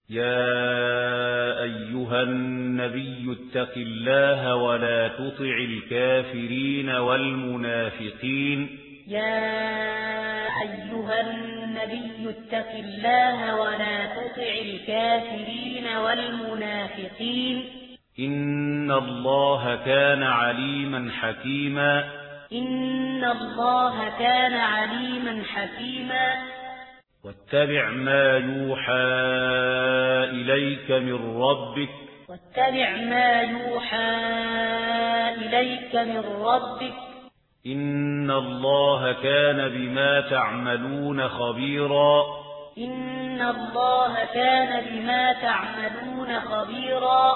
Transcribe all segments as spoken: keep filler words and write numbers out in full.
يا أيها النبي اتق الله ولا تطع الكافرين والمنافقين يا أيها النبي اتق الله ولا تطع الكافرين والمنافقين إن الله كان عليما حكيما إن الله كان عليما حكيما واتبع ما يوحى إليك من ربك واتبع ما يوحى إليك من ربك إن الله كان بما تعملون خبيرا إن الله كان بما تعملون خبيرا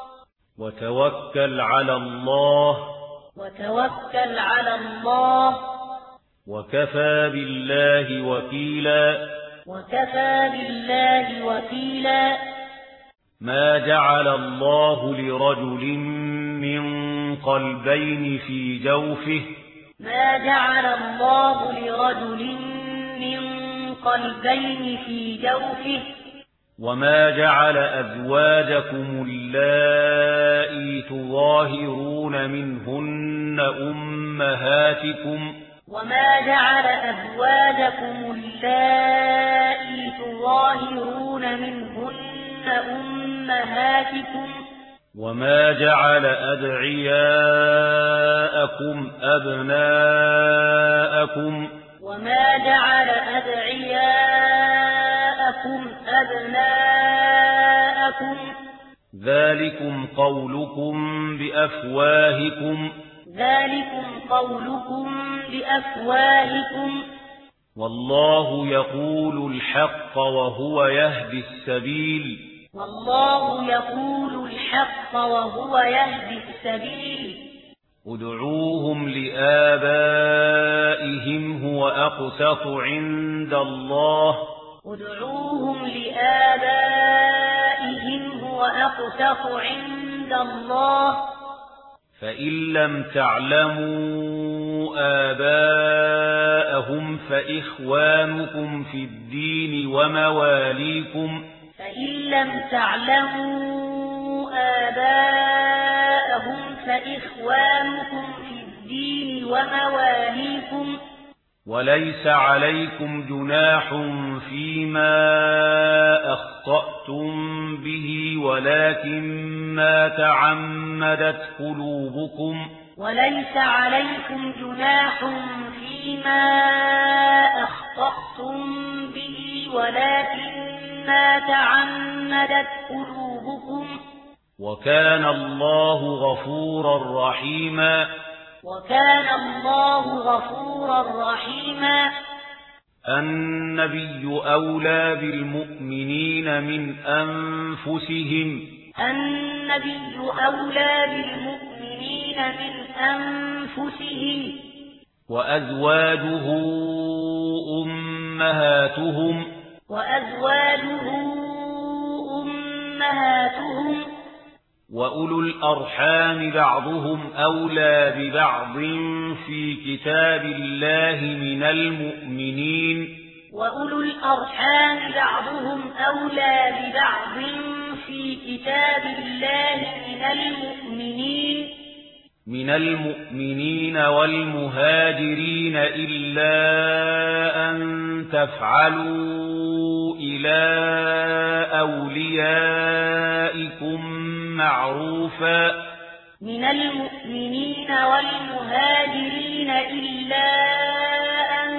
وتوكل على الله وتوكل على الله وكفى بالله وكيلا وكفى بالله وكيلا ما جعل الله لرجل من قلبين في جوفه ما جعل الله لرجل من قلبين في جوفه وما جعل أزواجكم اللائي تظاهرون منهن أمهاتكم وما جعل أزواجكم اللائي تظاهرون منهن أمهاتكم وما جعل أدعياءكم أبناءكم وما جعل أدعياءكم أبناءكم ذلكم قولكم بأفواهكم ذلكم قولكم بأفواهكم والله يقول الحق وهو يهدي السبيل والله يقول الحق وهو يهدي السبيل ادعوهم لآبائهم هو أقسط عند الله ادعوهم لآبائهم هو أقسط عند الله فإن لم تعلموا آباءهم فإخوانكم في الدين ومواليكم فإن لم تعلموا آباءهم فإخوانكم في الدين ومواليكم وليس عليكم جناح فيما أخطأتم به ولكن ما تعمدت قلوبكم وليس عليكم جناح فيما أخطأتم به ولكن ما تعمدت قلوبكم وكان الله غفورا رحيما وكان الله غفورا رحيما النبي أولى بالمؤمنين من أنفسهم النبي أولى بالمؤمنين من أنفسهم وأزواجه أمهاتهم وأزواجه أمهاتهم وأولو الأرحام بعضهم أولى ببعض في كتاب الله من المؤمنين وأولو الأرحام بعضهم أولى ببعض في كتاب الله من المؤمنين من المؤمنين والمهاجرين إلا أن تفعلوا إلى أوليائكم معروفا من المؤمنين والمهاجرين إلا أن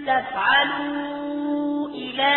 تفعلوا إلى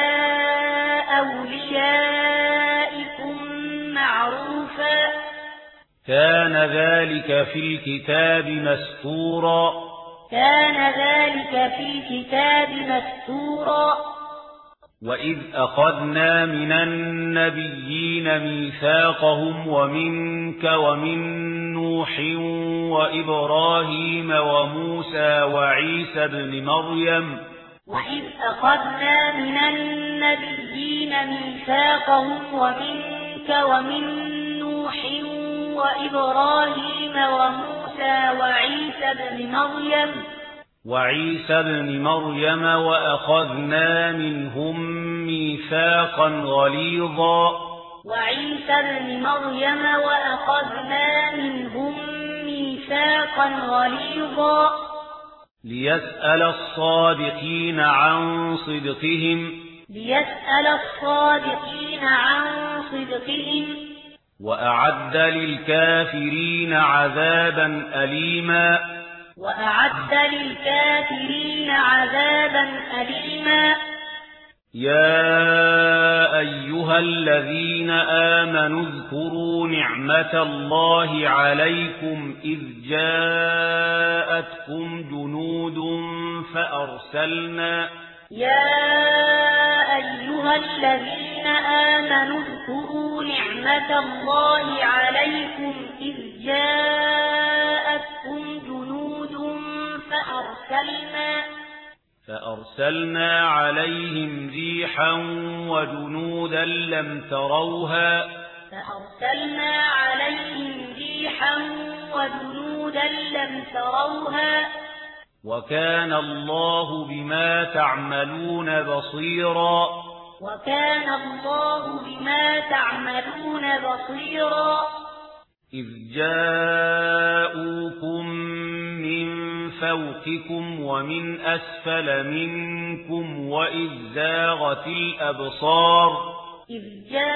أوليائكم معروفا كان ذلك في الكتاب مسطورا كان ذلك في الكتاب مسطورا وإذ أخذنا من النبيين ميثاقهم ومنك ومن نوح وإبراهيم وموسى وعيسى ابن مريم وإذ أخذنا من النبيين ميثاقهم ومنك ومن نوح وإبراهيم وموسى وعيسى ابن مريم وعيسى ابن مريم وأخذنا منهم ميثاقا غليظا وعيسى ابن مريم وأخذنا منهم ميثاقا غليظا ليسأل الصادقين عن صدقهم ليسأل الصادقين عن صدقهم وأعد للكافرين عذابا أليما وأعد للكافرين عذابا أليما يا أيها الذين آمنوا اذكروا نعمة الله عليكم إذ جاءتكم جنود فأرسلنا يا أيها الذين آمنوا اذكروا نعمة الله عليكم إذ جاءتكم جنود فأرسلنا فأرسلنا عليهم ريحا وجنودا لم تروها فأرسلنا عليهم ريحا وجنودا لم تروها وكان الله بما تعملون بصيرا وكان الله بما تعملون بصيرا إذ جاءوكم من فوقكم ومن أسفل منكم وإذ زاغت الأبصار إذ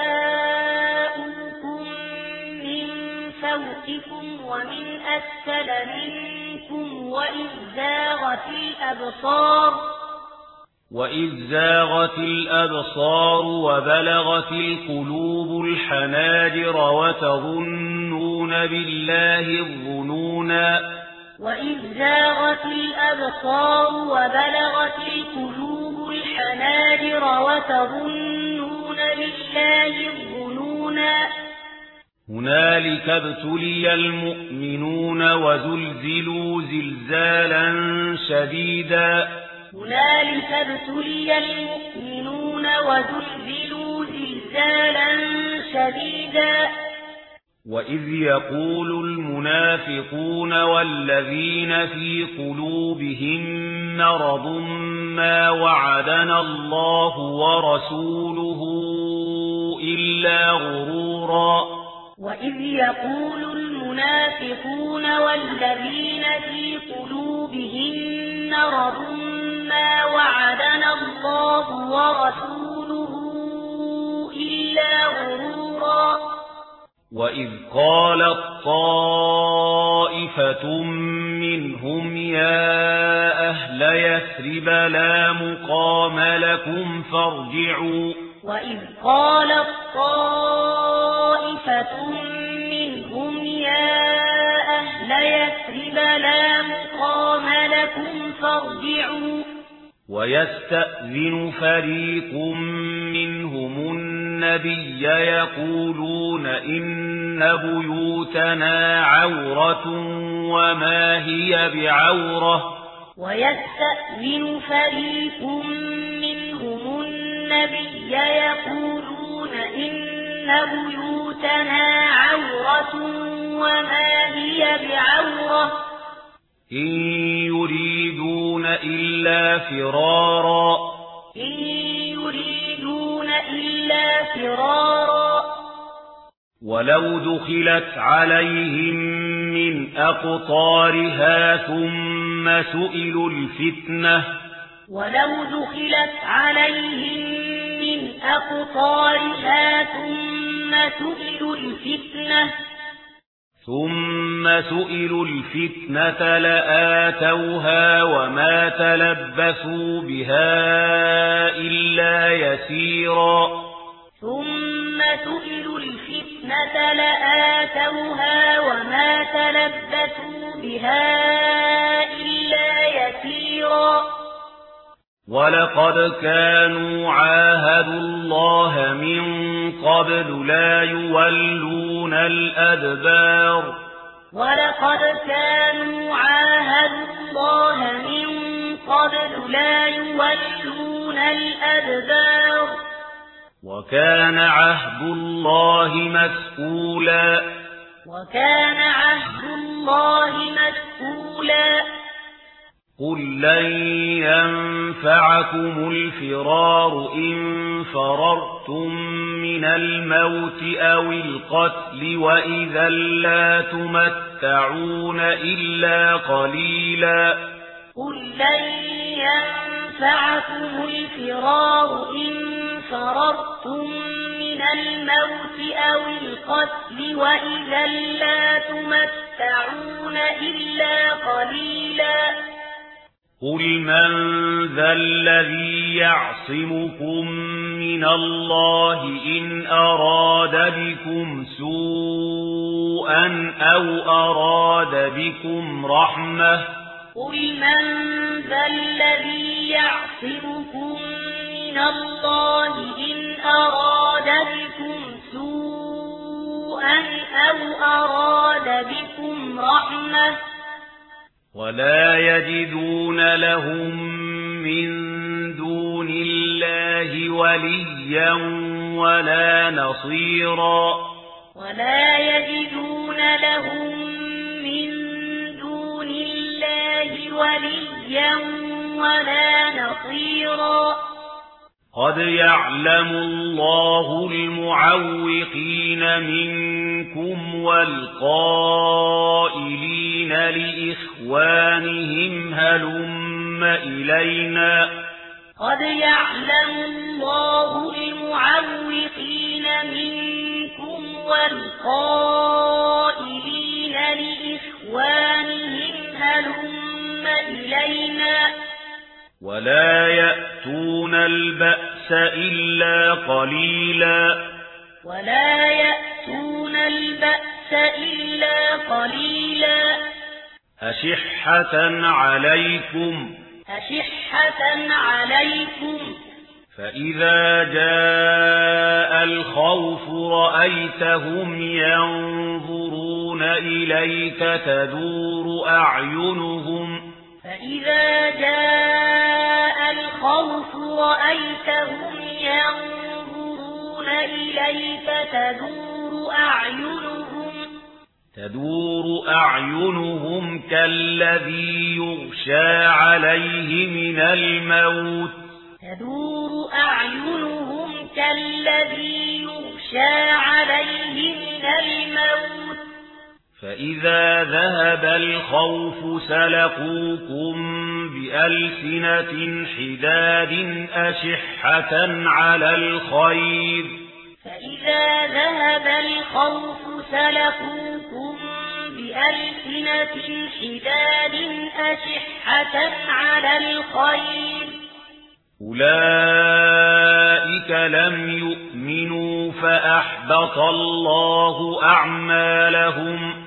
جاءوكم من فوقكم ومن أسفل منكم وإذ زاغت الأبصار وإذ زاغت الأبصار وبلغت القلوب الحناجر وتظنون بالله الظنونا وإذ زاغت الأبصار وبلغت القلوب الحناجر وتظنون بالله الظنونا هنالك ابتلي المؤمنون وزلزلوا زلزالا شديدا هنالك ابتلي المؤمنون وزلزلوا زلزالا شديدا وإذ يقول المنافقون والذين في قلوبهم مرض ما وعدنا الله ورسوله إلا غرورا وإذ يقول المنافقون والذين في قلوبهم مرض ما وعدنا الله ورسوله إلا غرورا وإذ قالت طائفة منهم يا أهل يثرب لا مقام لكم فارجعوا وإذ قالت طائفة منهم يا أهل يثرب لا مقام لكم فارجعوا ويستأذن فريق منهم النبي يقولون إن بيوتنا عورة وما هي بعورة ويستأذن فريق منهم النبي يقولون إن بيوتنا عورة وما هي بعورة إن يريدون إلا فرارا إن يريدون إلا فرارا ولو دخلت عليهم من أقطارها ثم سئلوا الفتنة ولو دخلت عليهم من أقطارها ثم سئلوا الفتنة ثم سئلوا الفتنة لآتوها وما تلبثوا بها إلا يسيرا ثم سئلوا الفتنة لآتوها وما تلبثوا بها إلا يسيرا ولقد كانوا عاهدوا الله من قبل لا يولون الأدبار ولقد كانوا عاهدوا الله من قبل لا يولون الأدبار وكان عهد الله مسؤولا وكان عهد الله مسؤولا قل لن ينفعكم الفرار إن فررتم من الموت أو القتل وإذا لا تمتعون إلا قليلا قل لن ينفعكم الفرار إن فررتم من الموت أو القتل وإذا لا تمتعون إلا قليلا قل من ذا الذي يعصمكم من الله إن أراد بكم سوءا أو أراد بكم رحمة قل من ذا الذي يعصمكم من الله إن أراد بكم سوءا أو أراد بكم رحمة ولا يجدون لهم من دون الله وليا ولا نصيرا ولا يجدون لهم من دون الله وليا ولا نصيرا قد يعلم الله المعوقين منكم والقائلين لإخوانهم هلم إلينا قد يعلم الله المعوقين منكم والقائلين لإخوانهم هلم إلينا ولا يأتون البأس إلا قليلا ولا يأتون البأس إلا قليلا أشحة عليكم أشحة عليكم فإذا جاء الخوف رأيتهم ينظرون إليك تدور أعينهم فإذا جاء الخوف رأيتهم ينظرون إليك تدور أعينهم تدور أعينهم كالذي يغشى عليه من الموت تدور أعينهم كالذي يغشى عليه من الموت فإذا ذهب الخوف سلقوكم بألسنة حداد أشحة على الخير فإذا ذهب الخوف سلقوكم بألسنة حداد أشحة على الخير أولئك لم يؤمنوا فأحبط الله أعمالهم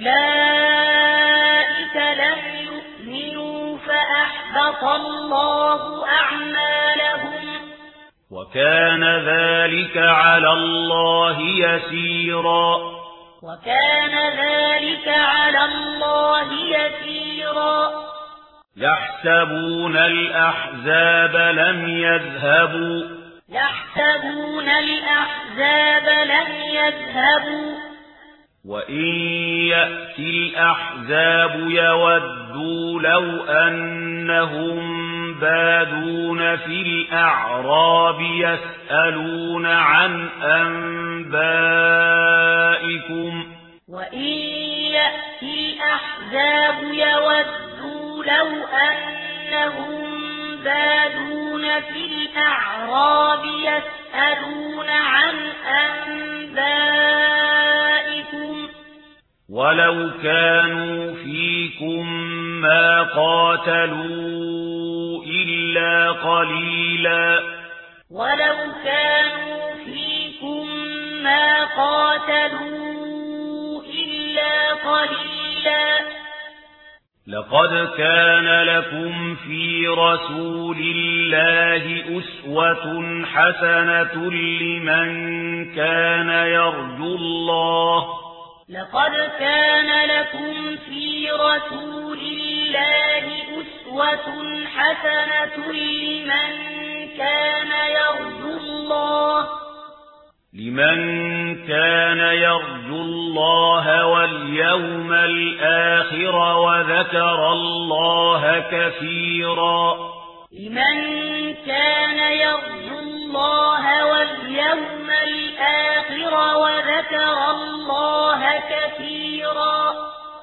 أولئك لم يؤمنوا فأحبط الله أعمالهم وكان ذلك على الله يسيرا وكان ذلك على الله يسيرا يحسبون الأحزاب لم يذهبوا يحسبون الأحزاب لم يذهبوا وإن يأتي الأحزاب يودوا لو أنهم بادون في الأعراب يسألون عن أنبائكم وإن يأتي الأحزاب يودوا لو أنهم بادون في الأعراب يسألون عن أنبائكم ولو كانوا فيكم ما قاتلوا إلا قليلا ولو كانوا فيكم ما قاتلوا إلا قليلا لقد كان لكم في رسول الله أسوة حسنة لمن كان يرجو الله لقد كان لكم في رسول الله أسوة حسنة لمن كان يرجو الله لمن كان يرجو الله واليوم الآخر وذكر الله كثيرا لمن كان يرجو الله واليوم الآخر وذكر الله كثيرا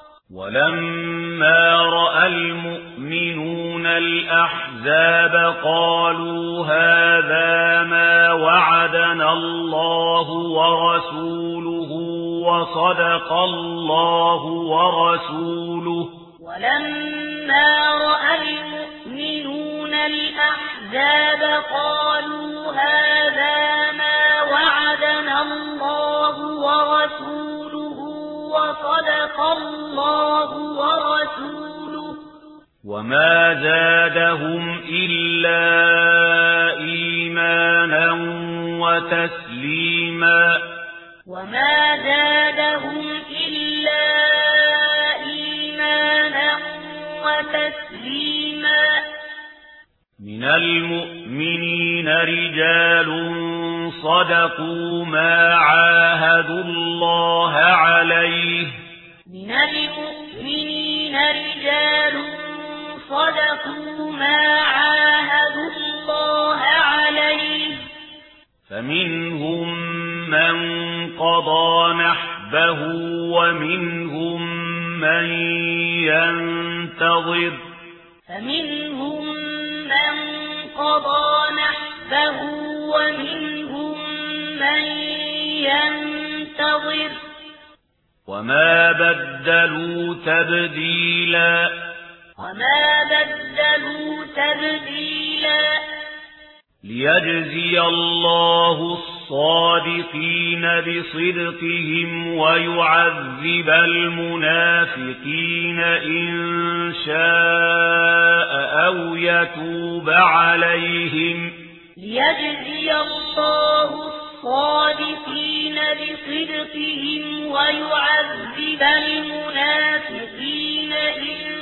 ولما رأى المؤمنون الأحزاب قالوا هذا ما وعدنا الله ورسوله وصدق الله ورسوله ولما رأى المؤمنون الأحزاب قالوا هذا ما وعدنا الله ورسوله وصدق الله ورسوله وما زادهم إلا إيمانا وتسليما وما زادهم إلا إيمانا وتسليما من المؤمنين رجال صدقوا ما عاهدوا الله عليه من المؤمنين رجال صدقوا ما عاهدوا الله عليه فمنهم من قضى نحبه ومنهم من ينتظر فمنهم من قضى نحبه ومنهم من ينتظر وما بدلوا تبديلا وما بدلوا تبديلا ليجزي الله الصادقين بصدقهم ويعذب المنافقين إن شاء أو يتوب عليهم ليجزي الله الصادقين بصدقهم ويعذب المنافقين إن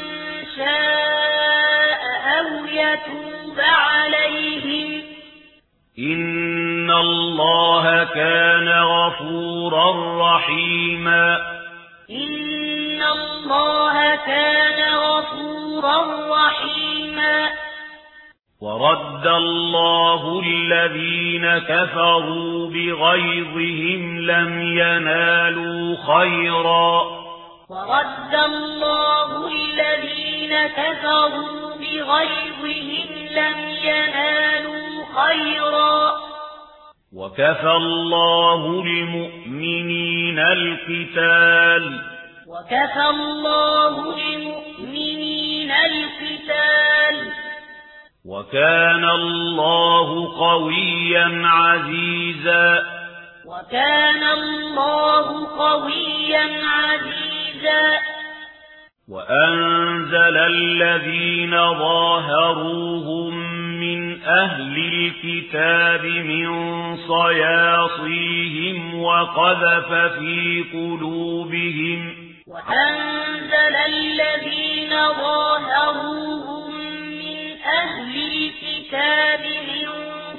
شاء أو يتوب عليهم إن الله كان غفورا رحيما إن الله كان غفورا رحيما ورد الله الذين كفروا بغيظهم لم ينالوا خيرا ورد الله الذين كفروا بغيظهم لم ينالوا خيرا وكفى الله المؤمنين القتال وكفى الله المؤمنين القتال وكان الله قويا عزيزا وكان الله قويا عزيزا وأنزل الذين ظاهروهم من أهل الكتاب من صياصيهم وقذف في قلوبهم وأنزل الذين ظاهروهم من أهل الكتاب من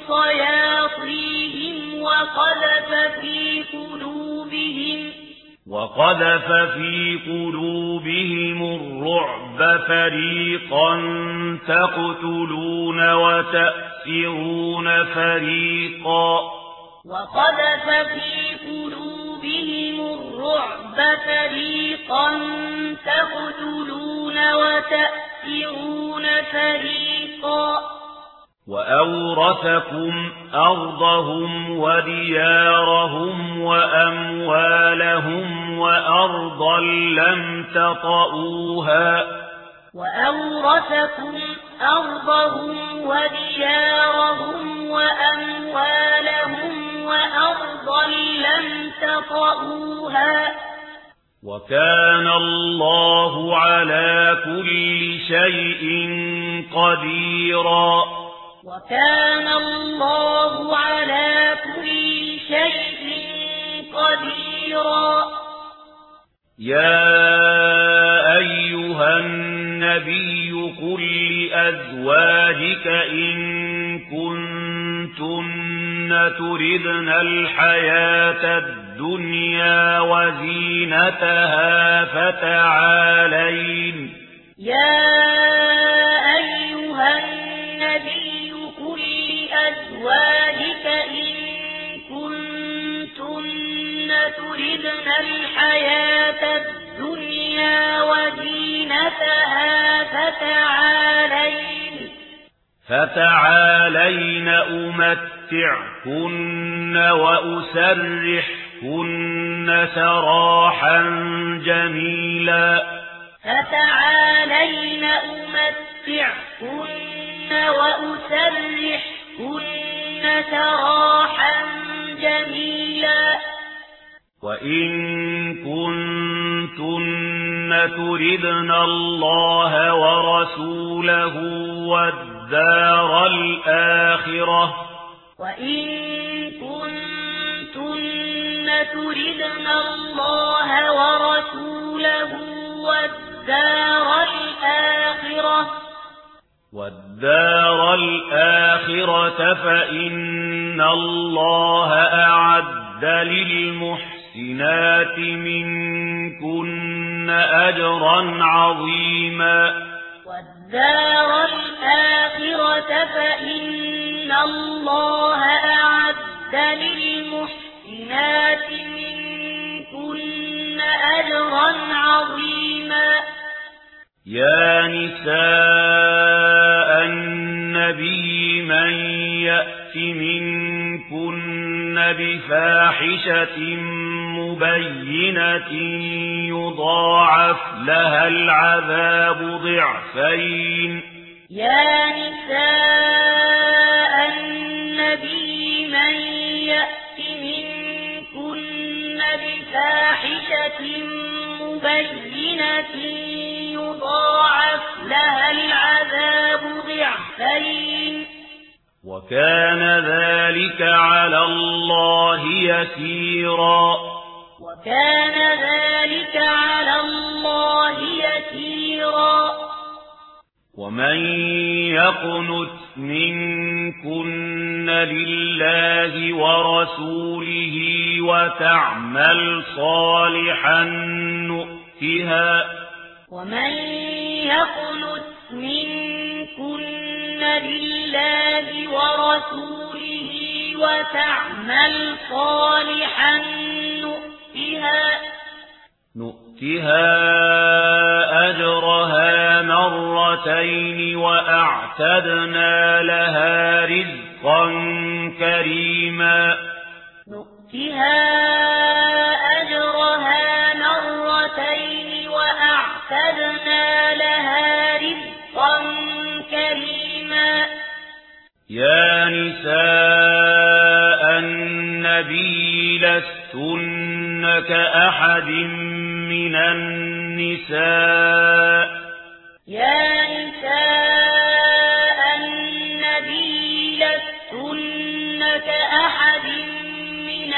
صياصيهم وقذف في قلوبهم وقذف في قلوبهم الرعب فريقا تقتلون وتأسرون فريقا وقذف في قلوبهم الرعب فريقا تقتلون وتأسرون فريقا وأورثكم أرضهم وديارهم وأموالهم وأرضا لم تطئوها وأورثكم أرضهم وديارهم وأموالهم وأرضا لم تطئوها وكان الله على كل شيء قديرا وكان الله على كل شيء قديرا يا أيها النبي قل لأزواجك إن كنتن تردن الحياة الدنيا وزينتها فتعالين يا أيها النبي قل لأزواجك إن كنتن تردن الحياة الدنيا وزينتها فتعالين فتعالين أمتعكن وأسرحكن سراحا جميلا فتعالين أمتعكن وأسرحكن سراحا جميلا وإن كنتن تردن الله ورسوله والدار الآخرة وإن كنتن تردن الله ورسوله والدار الآخرة والدار الآخرة فإن الله أعد للمحسنات منكن أجرا عظيما والدار الآخرة فإن الله أعد للمحسنات منكن أجرا عظيما يا نساء النبي من يأت منكن بفاحشة مبينة يضاعف لها العذاب ضعفين يا نساء النبي من يأت منكن بفاحشة مبينة يضاعف لها العذاب ضعفين وكان ذلك على الله يسيرا وكان ذلك على الله يسيرا ومن يقنت منكن لله ورسوله وتعمل صالحا نؤتها ومن يقنت منكن لله ورسوله وتعمل صالحا نؤتها نؤتها أجرها مرتين وأعتدنا لها رزقا كريما نؤتها أجرها مرتين وأعتدنا لها رزقا كريما يا نساء النبي لستن كأحد من النساء يا نساء النبي لستن كأحد من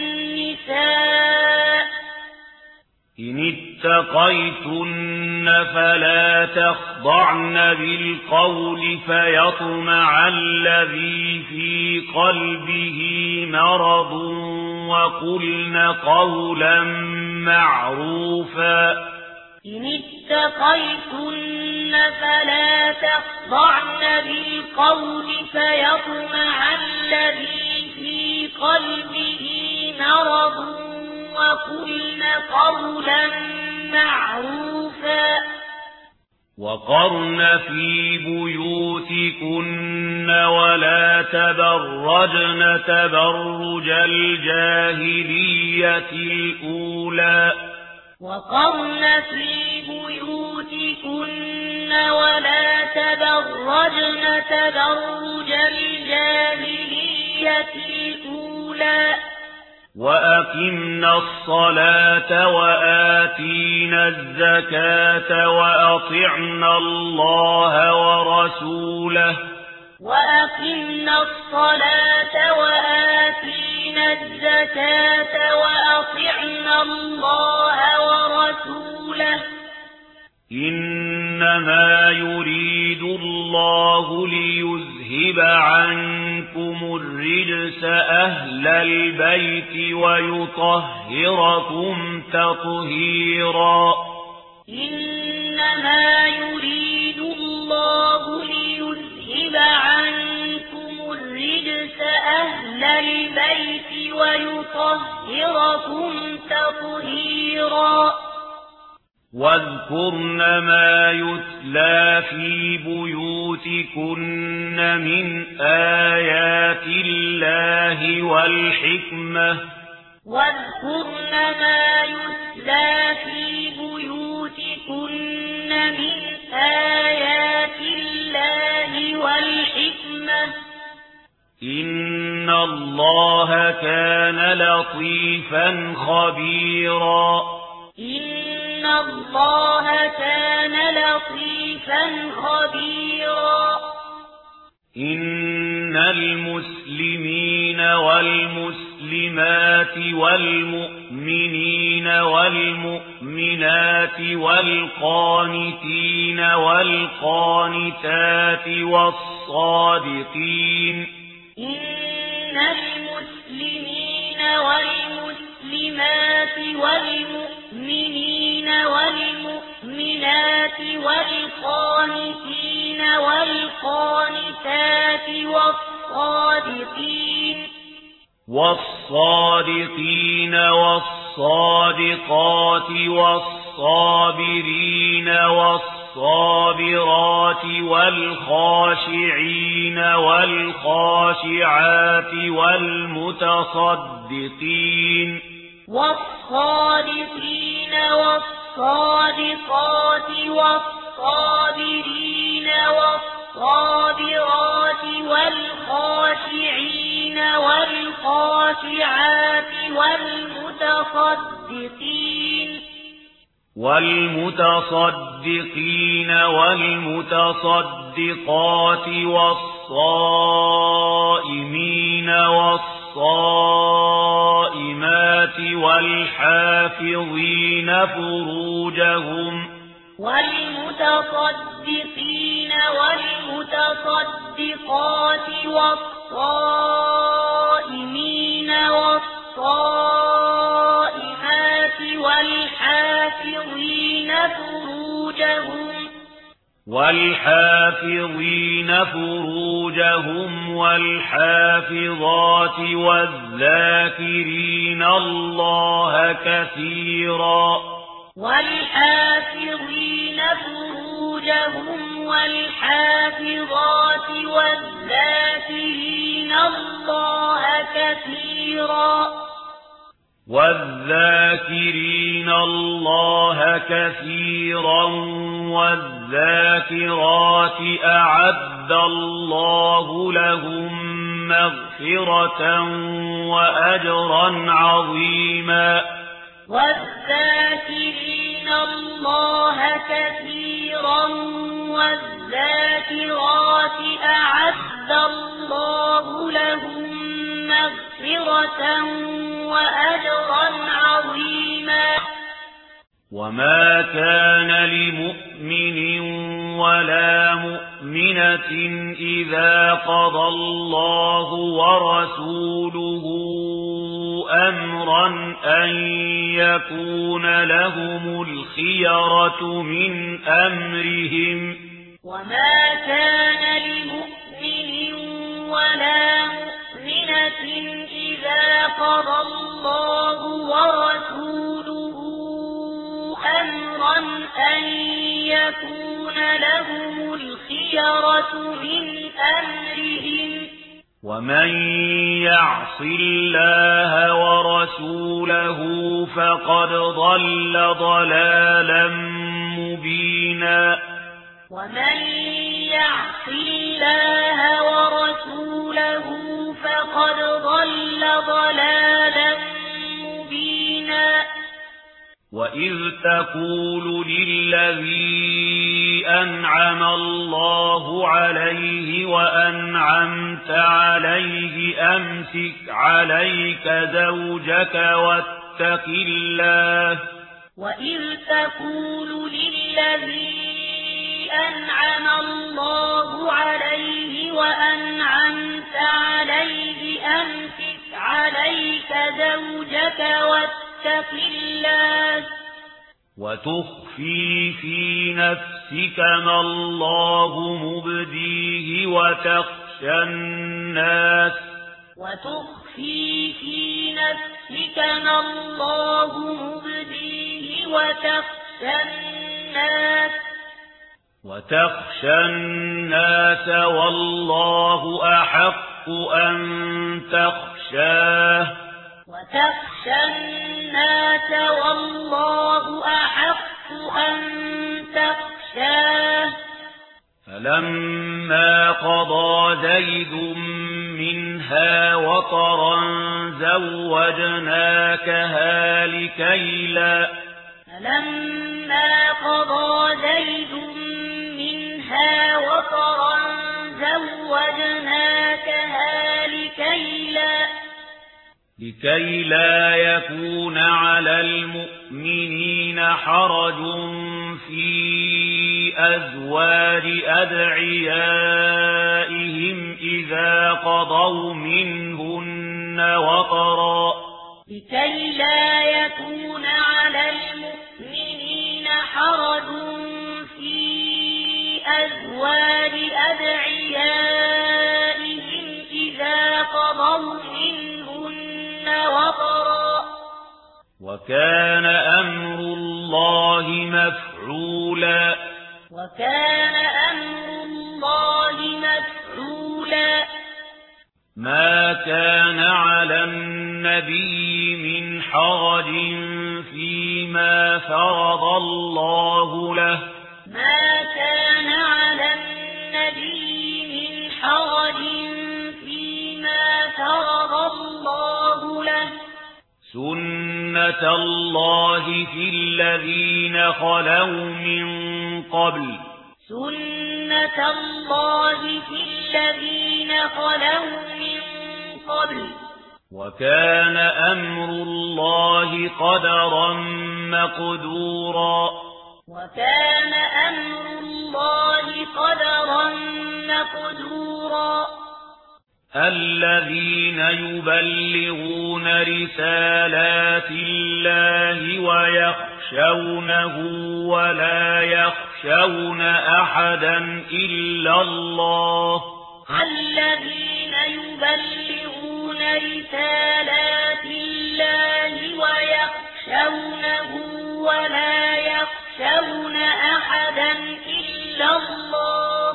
النساء إن اتقيتن فلا تخضعن بالقول فيطمع الذي في قلبه مرض وقلن قولا معروفا إن اتقيتن فلا تخضعن بالقول فيطمع الذي في قلبه مرض وقلن قولا معروفا وقرن في بيوتكن ولا تبرجن تبرج الجاهلية الأولى وقرن في بيوتكن ولا تبرجن تبرج الجاهلية الأولى وأقمنا الصلاة وآتينا الزكاة وأطعنا الله ورسوله وأقمنا الصلاة وآتينا الزكاة وأطعنا الله ورسوله إنما يريد الله ليذهب عنكم عنكم الرجس أهل البيت ويطهركم تطهيرا إنما يريد الله ليذهب عنكم الرجس أهل البيت ويطهركم تطهيرا واذكرن ما يتلى في بيوتكن من آيات الله والحكمة واذكرن ما يتلى في بيوتكن من آيات الله والحكمة إن الله كان لطيفا خبيرا إن الله كان لطيفا خبيرا إن المسلمين والمسلمات والمؤمنين والمؤمنات والقانتين والقانتات والصادقين إن المسلمين والمسلمات والمؤمنين والمؤمنات والقانتين والقانتات والصادقين والصادقين والصادقات والصابرين والصابرات والخاشعين والخاشعات والمتصدقين والصادقين والصادقات والصابرين والصابرات والخاشعين والخاشعات والمتصدقين والمتصدقين والمتصدقات والصائمين والصائمات والحافظين فروجهم والمتصدقين والمتصدقات والصائمين والصائمات والحافظين فروجهم والحافظين فروجهم والحافظات والذاكرين الله كثيرا والحافظين فروجهم والحافظات والذاكرين الله كثيرا والذاكرين الله كثيرا والذاكرات أعد الله لهم مغفرة وأجرا عظيما والذاكرين الله كثيرا والذاكرات أعد الله لهم مغفرة وأجرا عظيما وما كان لمؤمن ولا مؤمنة إذا قضى الله ورسوله أمرا أن يكون لهم الخيرة من أمرهم وما كان لمؤمن ولا مؤمنة إذا قضى الله ورسوله أمرا أن يكون لهم الخيرة من أمرهم ومن يعص الله ورسوله فقد ضل ضلالا مبينا ومن يعص الله ورسوله فقد ضل ضلالا مبينا وإذ تقول للذي أنعم الله عليه وأنعمت عليه أمسك عليك زوجك واتق الله وإذ تقول للذي أنعم الله عليه وأنعمت عليه أمسك عليك زوجك واتق الله وتخفي في نفسك ما الله مبديه وتخشى الناس وتخفي في نفسك ما الله مبديه وتخشى الناس وتخشى الناس والله أحق أن تخشاه وتخشى الناس والله أحق أن تخشاه فلما قضى زيد منها وطرا زوجناكها لكي لا فلما قضى زيد منها وطرا زوجناكها لكي لا لكي لا يكون على المؤمنين حرج في أزواج أدعيائهم إذا قضوا منهن وطرا لكي لا يكون على المؤمنين حرج في أزواج أدعيائهم إذا قضوا منهن وطرا وكان أمر الله مفعولا وكان أمر الله مفعولا ما كان على النبي من حرج فيما فرض الله له ما كان على النبي من حرج فيما فرض الله له سنة الله في الذين خلوا من قبل سنة الله في الذين خلوا من قبل وكان أمر الله قدرا مقدورا وكان أمر الله قدرا مقدورا الذين يبلغون رسالات الله ويخشونه ولا يخشون أحدا إلا الله الذين يبلغون رسالات الله ويخشونه ولا يخشون أحدا إلا الله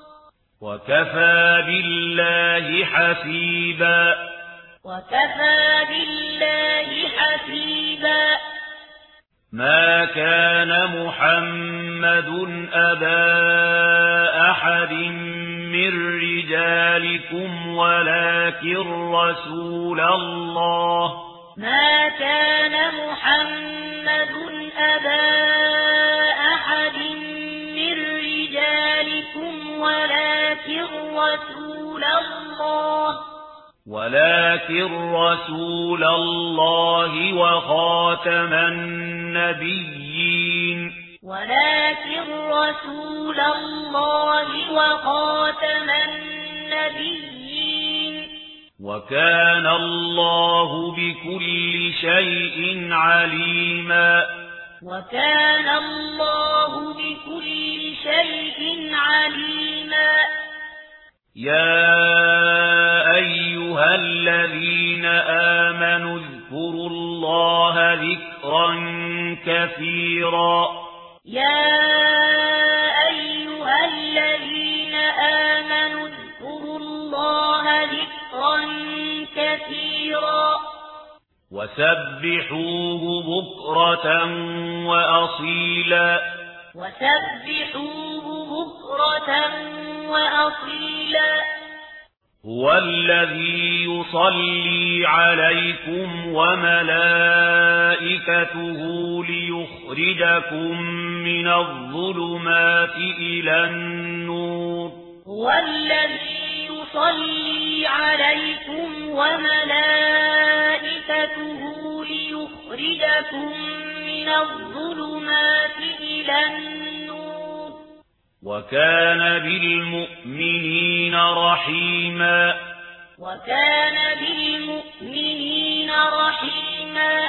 وكفى بالله حسيبا وكفى بالله حسيبا ما كان محمد أبا أحد من رجالكم ولكن رسول الله ما كان محمد أبا أحد من رجالكم ولكن رسول الله ولكن رسول الله وخاتم النبيين ولكن رسول الله وخاتم النبيين وكان الله بكل شيء عليما وكان الله بكل شيء عليما يا أيها الذين آمنوا اذكروا الله ذكرا كثيرا يا أيها الذين آمنوا اذكروا الله ذكرا كثيرا وسبحوه بكرة وأصيلا وسبحوه بكرة وأصيلا هو الذي يصلي عليكم وملائكته ليخرجكم من الظلمات إلى النور هو الذي يصلي عليكم وملائكته ليخرجكم من الظلمات إلى النور وكان بالمؤمنين رحيما وكان بالمؤمنين رحيما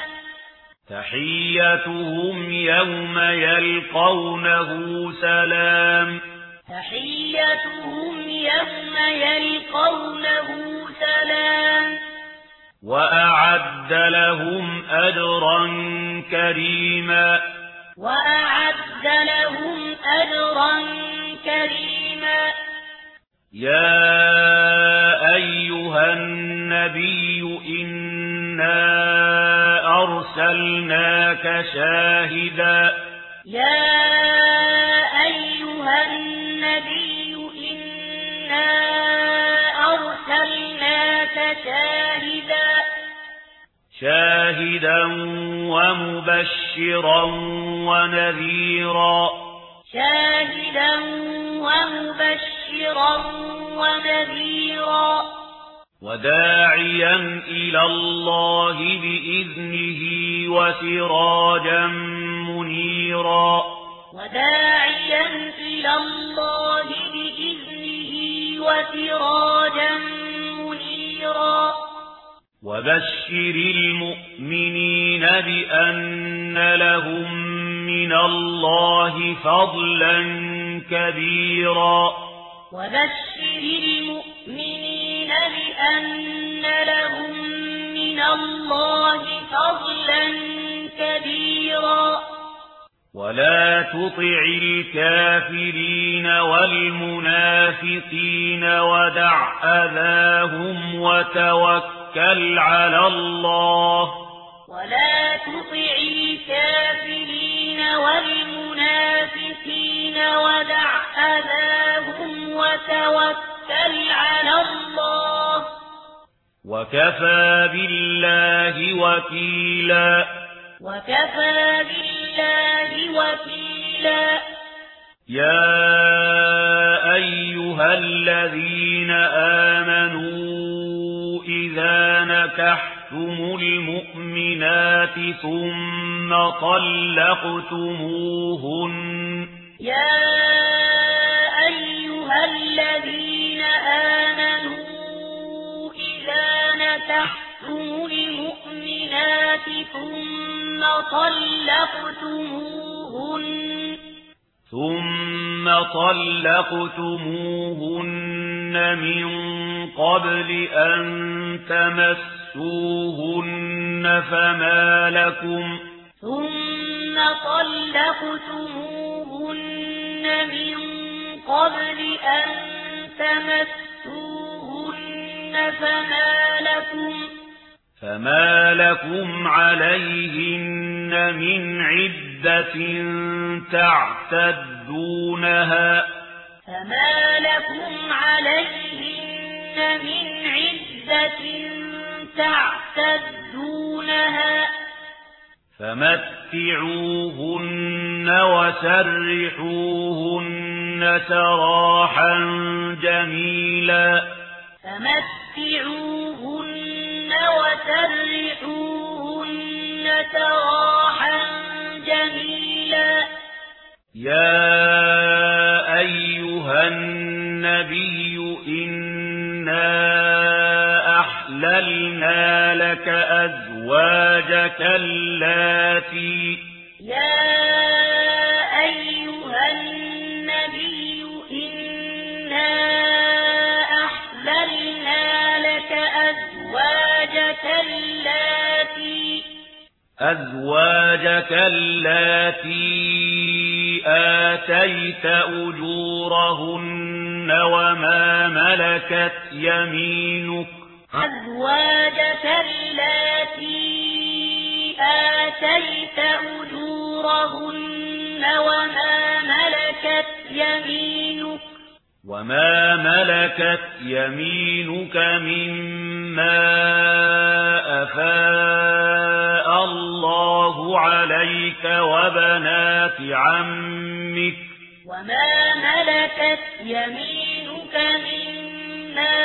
تحيتهم يوم يلقونه سلام تحيتهم يوم يلقونه سلام وأعد لهم أجرا كريما وأعد لهم أجرا كريما يا أيها النبي إنا أرسلناك شاهدا يا أيها النبي إنا أرسلناك شاهدا شاهدا ومبشرا ونذيرا شاهدا ومبشرا ونذيرا وداعيا إلى الله بإذنه وسراجا منيرا وداعيا إلى الله بإذنه وسراجا منيرا وبشر المؤمنين بأن لهم من الله فضلا كبيرا وبشر المؤمنين بأن لهم من الله فضلا كبيرا ولا تطع الكافرين والمنافقين ودع أذاهم وتوكل على الله ولا تطع الكافرين والمنافقين ودع أذاهم وتوكل على الله وكفى بالله وكيلا وكفى بالله وكيلا يا أيها الذين آمنوا إذا نكحتم المؤمنات ثم طلقتموهن يا أيها الذين آمنوا إذا نكحتم المؤمنات ثم طلقتموهن ثم طلقتموهن من قبل أن تمسوهن فما لكم ثم طلقتموهن من قبل أن تمسوهن فما لكم فما لكم عليهن من عدة تعتدونها فما لكم عليهن من عدة تعتدونها فمتعوهن وسرحوهن سراحا جميلا فمتعوهن وسرحوهن سراحا جميلا يا أيها النبي إنا أحللنا لك أزواجك اللاتي يا أيها النبي إنا أحللنا لك أزواجك اللاتي أزواجك اللاتي آتيت أجورهن وما ملكت يمينك أزواجك اللاتي آتيت أجورهن وما ملكت يمينك وما ملكت يمينك مما أفاء الله عليك وبنات عمك وما ملكت يمينك مما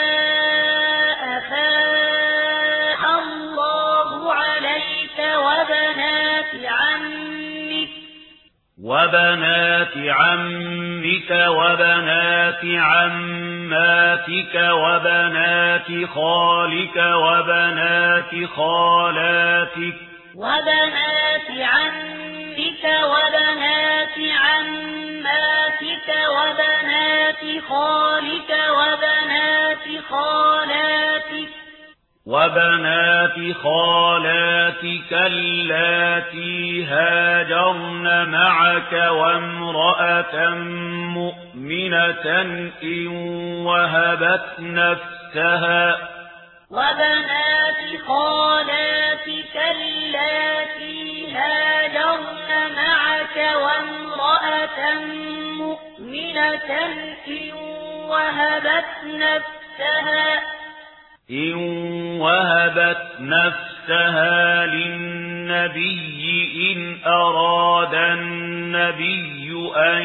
أفاء الله عليك وبنات عمك وبنات عمك وبنات عماتك وبنات خالك وبنات خالاتك وبنات عمك وبنات عماتك وبنات خالك وبنات خالاتك وبنات خالاتك اللاتي هاجرن معك وامرأة مؤمنة إن وهبت نفسها وبنات خالاتك اللاتي هاجرن معك وامرأة مؤمنة إن وهبت نفسها إن وهبت نفسها للنبي إن أراد النبي أن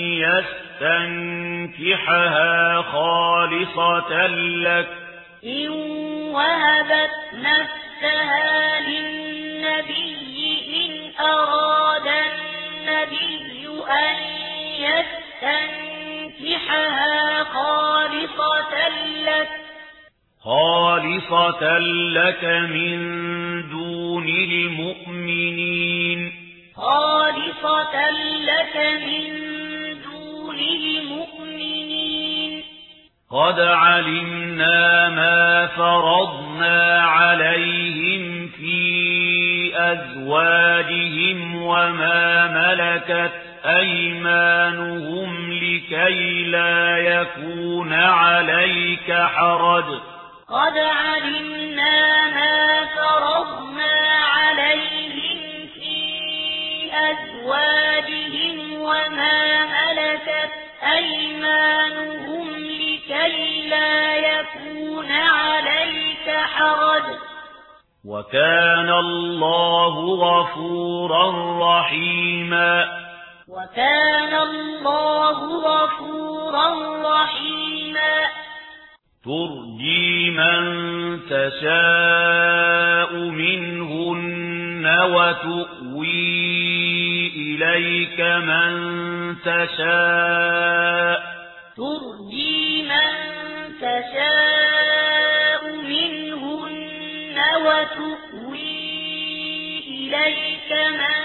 يستنكحها خالصة لك إن وهبت نفسها للنبي إن أراد النبي أن يستنكحها خالصة لك خالصة لك من دون المؤمنين خالصة لك من دون المؤمنين قد علمنا ما فرضنا عليهم في أزواجهم وما ملكت أيمانهم لكي لا يكون عليك حرج قد علمنا ما فرضنا عليهم في أزواجهم وما ملكت أيمانهم لكي لا يكون عليك حرج وكان الله غفورا رحيما وكان الله غفورا رحيما ترجي من تشاء منهن وتؤوي إليك من تشاء ترجي من تشاء منهن وتؤوي إليك من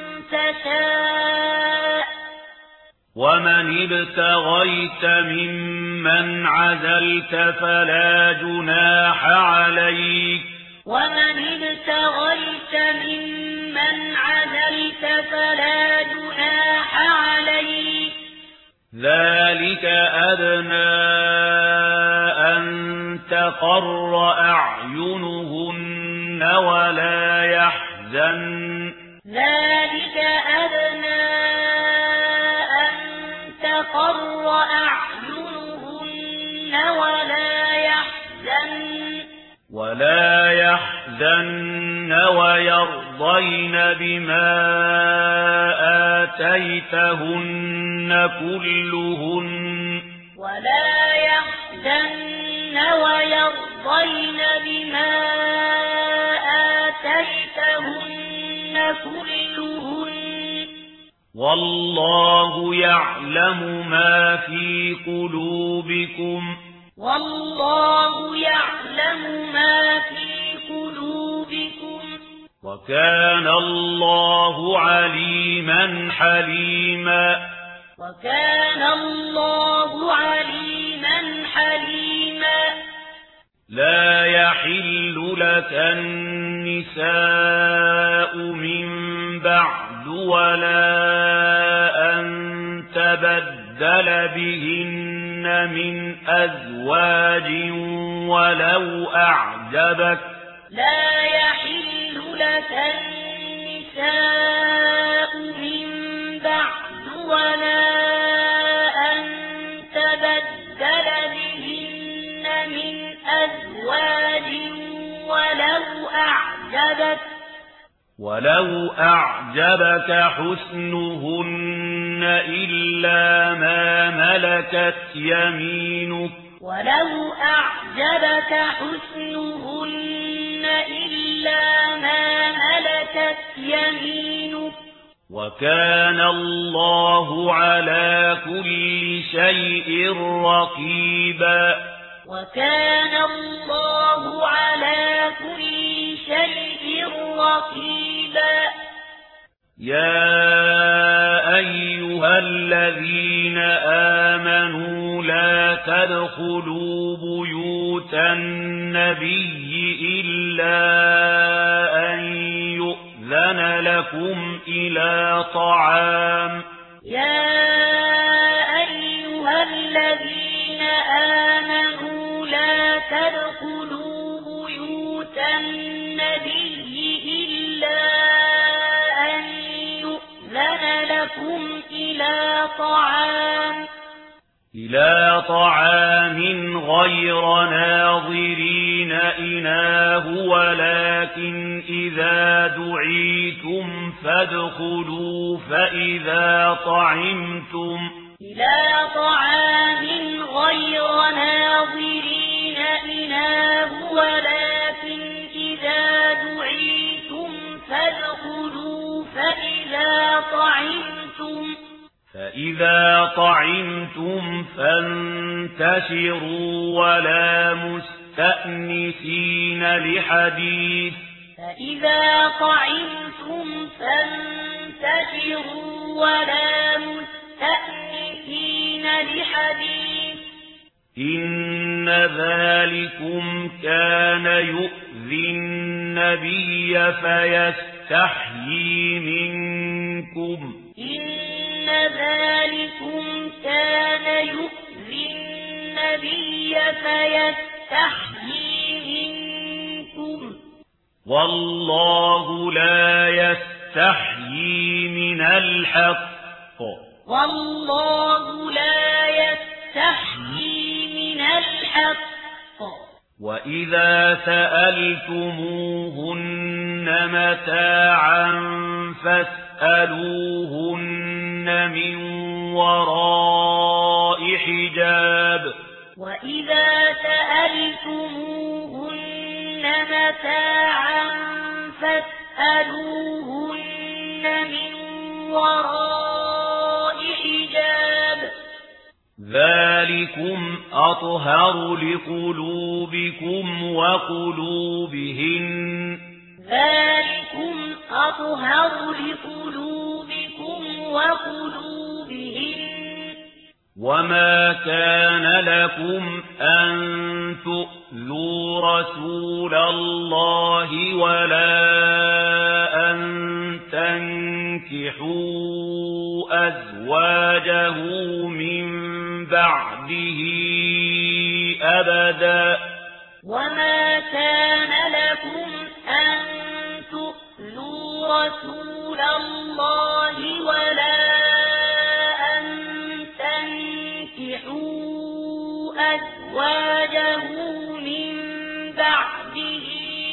تشاء ومن ابتغيت ممن عزلت فلا جناح عليك ومن ابتغيت ممن عزلت فلا جناح عليك ذلك أدنى أن تقر أعينهن ولا يحزن ذلك أدنى أن تقر أعينهن ولا يحزن ولا يحزن ويرضين بما آتيتهن كلهن ولا يحزن ويرضين بما آتيتهن كلهن والله يعلم ما في قلوبكم والله يعلم ما في قلوبكم وكان الله عليما حليما وكان الله عليما حليما لا يحل لك النساء من بعد ولا أن تبدل بهن من أزواج ولو أعجبك لا يحل لك النساء من بعد ولا أن تبدل بهن من أزواج ولو أعجبك ولو أعجبك حسنهن إلا ما ملكت يمينك ولو أعجبك حسنهن إلا ما ملكت يمينك وكان الله على كل شيء رقيبا وكان الله على كل شيء رقيبا يا أيها الذين آمنوا لا تدخلوا بيوت النبي إلا أن يؤذن لكم إلى طعام يا أيها الذين آمنوا لا تدخلوا بيوت النبي إلا لكم إلى طعام إلى طعام غير ناظرين إناه ولكن إذا دعيتم فادخلوا فإذا طعمتم إلى طعام غير ناظرين إناه ولكن إذا دعيتم فادخلوا فإذا طعمتم فإذا طعمتم فانتشروا ولا مستأنسين لحديث فإذا طعمتم فانتشروا ولا مستأنسين لحديث إن ذلكم كان يؤذي النبي فيستحيي منكم إن ذلكم كان يؤذي النبي فيستحيي منكم والله لا يستحيي من الحق والله لا يستحيي من الحق وإذا سألتموهن متاعا فاسألوهن من وراء حجاب وإذا سألتموهن متاعا فاسألوهن من وراء حجاب ذلكم أطهر لقلوبكم وقلوبهن ذلكم أطهر لقلوبكم وقلوبهن وما كان لكم أن تؤذوا رسول الله ولا أن تنكحوا أزواجه من بعده أبدا وما كان لكم أن تؤذوا رسول الله ولا أن تنكحوا أزواجه من بعده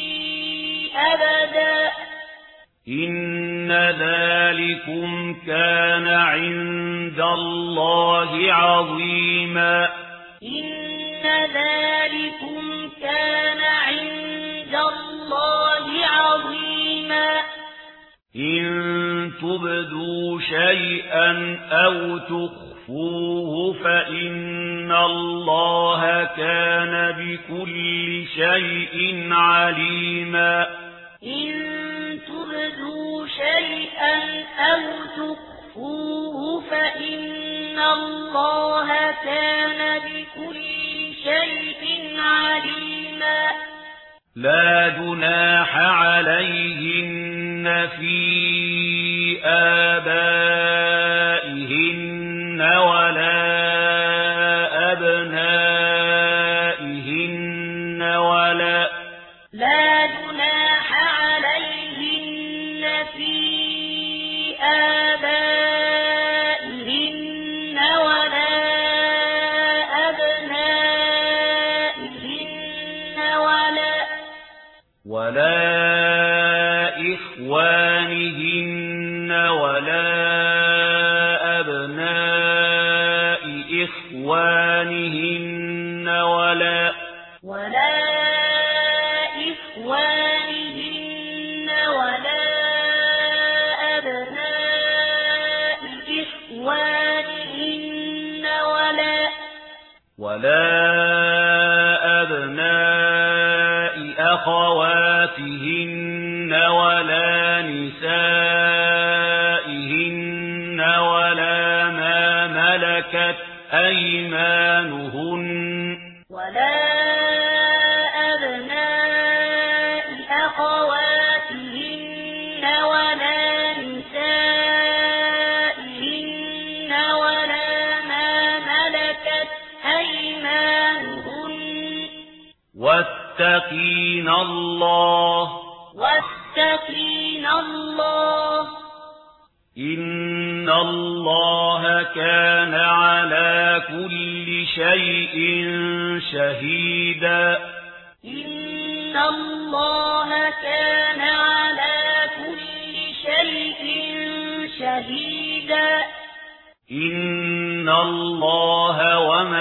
أبدا إن ذلكم كان عند الله عظيما إن ذلكم كان عند الله عظيما إن تبدوا شيئا أو تخفوه فإن الله كان بكل شيء عليما إن تبدوا شيئا أو تخفوه فإن الله كان بكل شيء عليما لا جناح عليهن في آبائهن ولا أبنائهن ولا لا جناح عليهن في آبائهن ولا أبنائهن ولا ولا إخوانهن ولا أبناء إخوانهن ولا ولا إخوانهن ولا أبناء ولا أبناء أخواتهن ولا نسائهن ولا ما ملكت أيمانهن ولا أبناء أخواتهن ولا نسائهن ولا ما ملكت أيمانهن واتقين الله واتقين الله إن الله كان على كل شيء شهيدا إن الله كان على كل شيء شهيدا إن الله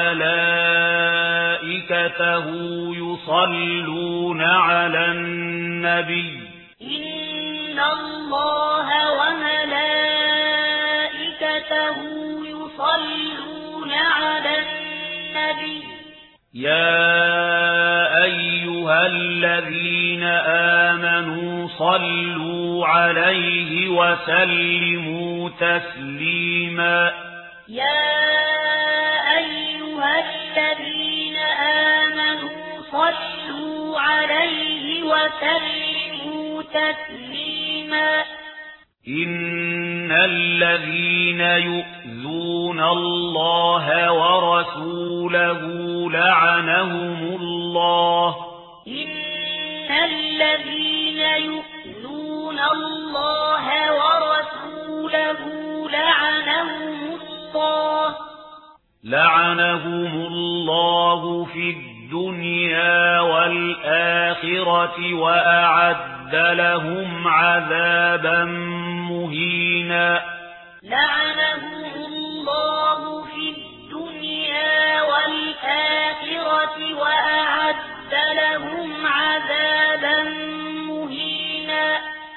وملائكته يصلون على النبي إن الله وملائكته يصلون على النبي يا أيها الذين آمنوا صلوا عليه وسلموا تسليما يا أيها الذين آمنوا صلوا عليه وسلموا تسليما إن الذين يؤذون الله ورسوله لعنهم الله إن الذين يؤذون الله ورسوله لعنهم الله لعنهم الله في الدنيا والآخرة وأعد لهم عذابا مهينا لعنهم الله في الدنيا والآخرة وأعد لهم عذابا مهينا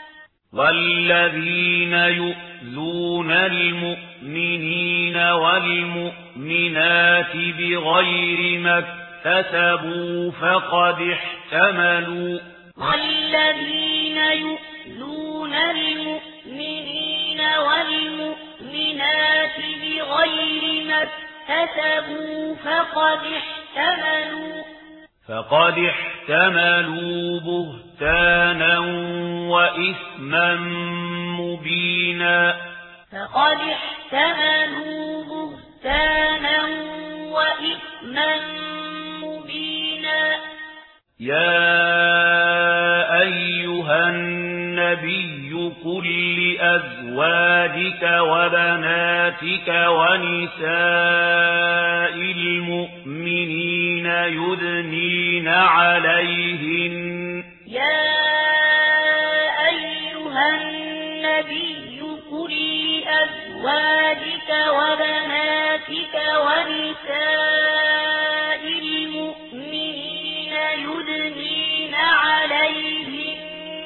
والذين يؤذون المؤمنين والمؤمنات بغير ما اكتسبوا فقد احتملوا والذين يؤذون المؤمنين والمؤمنات بغير ما اكتسبوا فقد احتملوا فقد احتملوا بهتانا وإثما مبينا فقد احتملوا بهتانا وإثما مبينا يا أيها النبي قل لأزواجك وبناتك ونساء المؤمنين يدنين عليهن يا أيها النبي قل لأزواجك وبناتك ونساء المؤمنين يدنين عليهن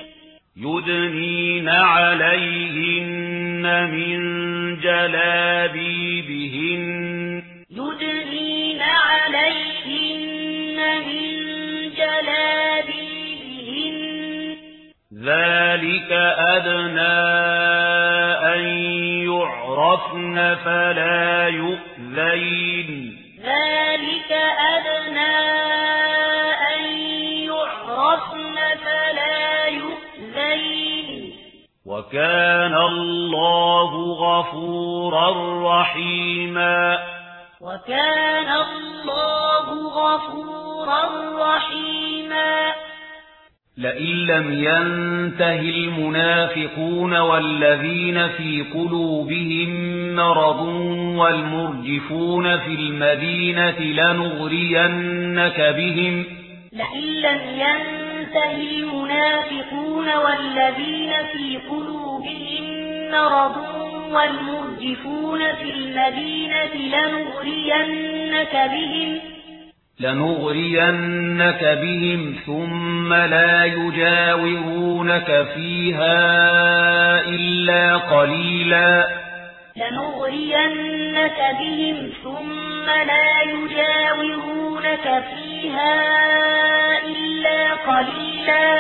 يدنين عليهن من جلابيبهن يدنين عليهن من جلابيبهن ذلك أدنى أن يعرفن فلا يؤذين ذلك أدنى أن يعرفن فلا يؤذين وكان الله غفورا رحيما وكان الله غفورا رحيما لئن لم ينته المنافقون والذين في قلوبهم مرض والمرجفون في المدينة لنغرينك بهم لئن لم ينته المنافقون والذين في قلوبهم مرض والمرجفون في المدينة لنغرينك بهم لنغرينك بهم ثم لا يجاورونك فيها إلا قليلا لنغرينك بهم ثم لا يجاورونك فيها إلا قليلا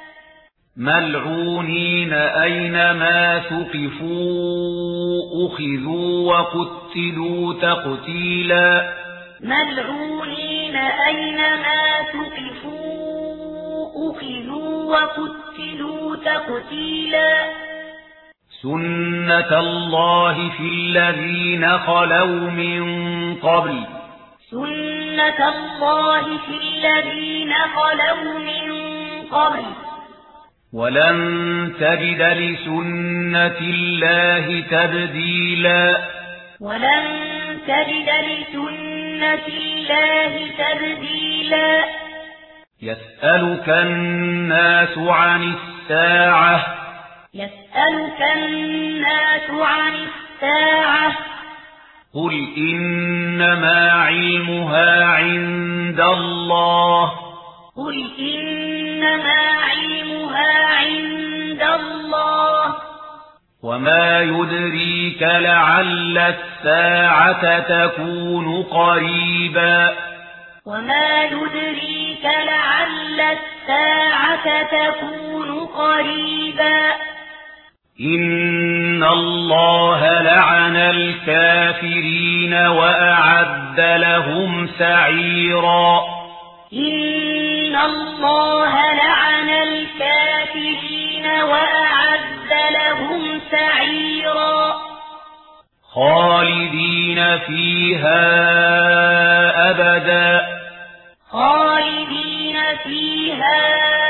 ملعونين أينما ثقفوا أخذوا وقتلوا تقتيلا ملعونين أينما ثقفوا أخذوا وقتلوا تقتيلا سنة الله في الذين خلوا من قبل سنة الله في الذين خلوا من قبل ولن تجد لسنة الله تبديلا ولن تجد لسنة الله تبديلا يسألك الناس عن الساعة يسألك الناس عن الساعة قل إنما علمها عند الله قل إنما علمها عند الله وما يدريك لعل الساعة تكون قريبا وما يدريك لعل الساعة تكون قريبا إن الله لعن الكافرين وأعد لهم سعيرا إن الله لعن الكافرين وأعد لهم سعيرا خالدين فيها أبدا خالدين فيها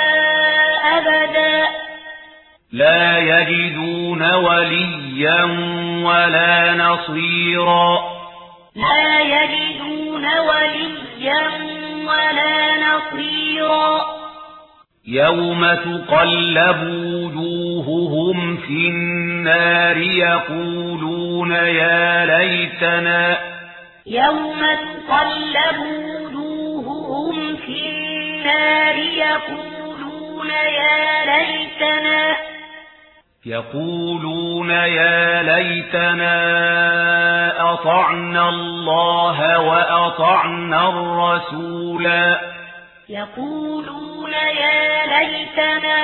أبدا لا يجدون وليا ولا نصيرا لا يجدون وليا ولا نصيرا يوم تقلب وجوههم في النار يقولون يا ليتنا يوم تقلب وجوههم في النار يقولون يا ليتنا يقولون يا ليتنا أطعنا الله وأطعنا الرسولا يقولون يا ليتنا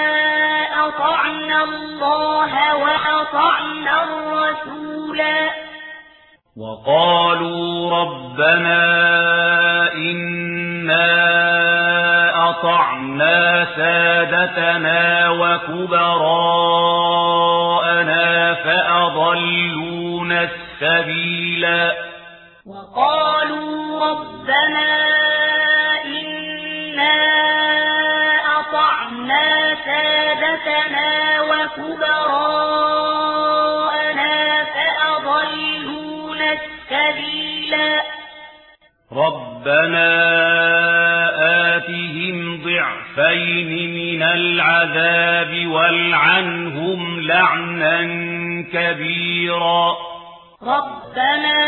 أطعنا الله وأطعنا الرسولا وقالوا ربنا إنا أطعنا سادتنا وكبراءنا فأضلونا السبيلا وقالوا ربنا إنا أطعنا سادتنا وكبراءنا فأضلونا السبيلا ربنا آتهم ضعفين من العذاب والعنهم لعنا كبيرا ربنا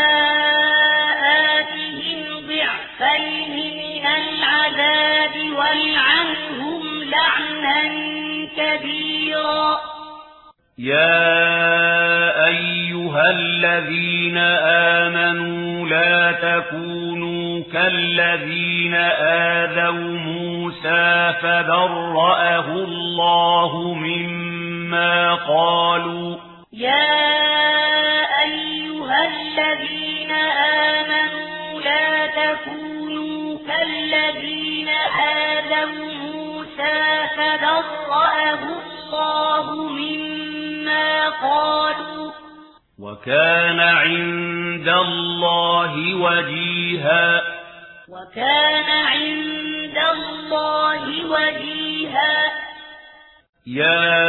آتهم ضعفين من العذاب والعنهم لعنا كبيرا يا أيها الذين آمنوا لا تكونوا كالذين آذوا موسى فبرأه الله مما قالوا يا أيها الذين آمنوا لا تكونوا كالذين آذوا موسى فبرأه الله مما قالوا وكان عند الله وجيها وكان عند الله وجيها يا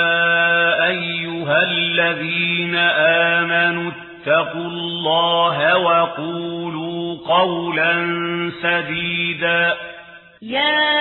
أيها الذين آمنوا اتقوا الله وقولوا قولا سديدا يا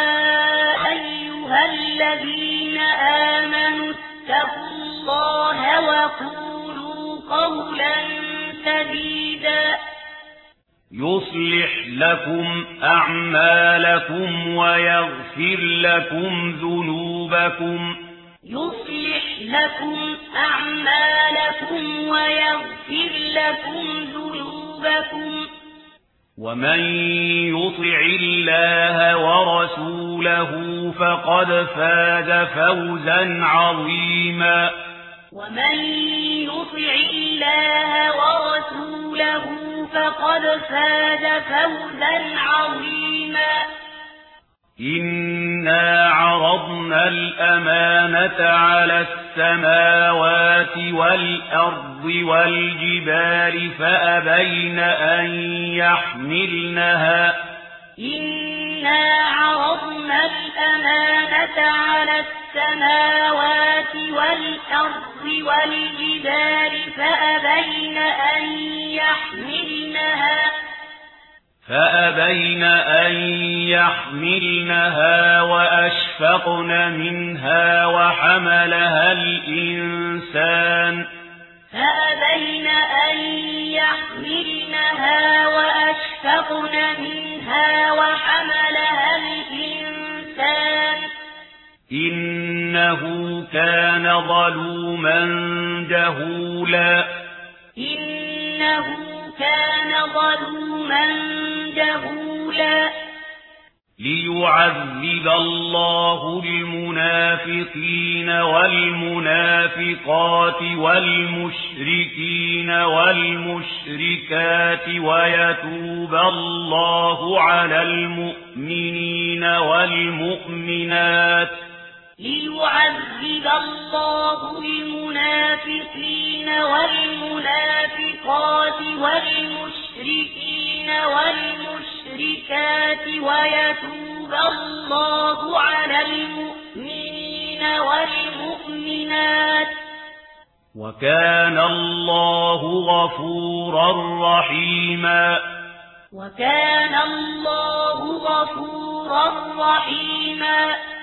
أيها الذين آمنوا اتقوا الله وقولوا قولا سديدا يصلح لكم أعمالكم ويغفر لكم ذنوبكم يصلح لكم أعمالكم ويغفر لكم ذنوبكم ومن يطع الله ورسوله فقد فاز فوزا عظيما ومن يطع الله ورسوله فقد فاز فوزا عظيما إنا عرضنا الأمانة على السماوات والأرض والجبال فأبين أن يحملنها إنا عرضنا الأمانة على السماوات والأرض والجبال فأبين أن يحملنها فأبين أن يحملنها وأشفقن منها وحملها الإنسان فأبين أن يحملنها وأشفقن منها وحملها الإنسان إنه كان ظلوما جهولا إنه كان ظلوما جهولا ليعذب الله المنافقين والمنافقات والمشركين والمشركات ويتوب الله على المؤمنين والمؤمنات ليعذب الله المنافقين والمنافقات والمشركين والمشركات ويتوب الله على المؤمنين والمؤمنات وكان الله غفورا رحيما وكان الله غفورا رحيما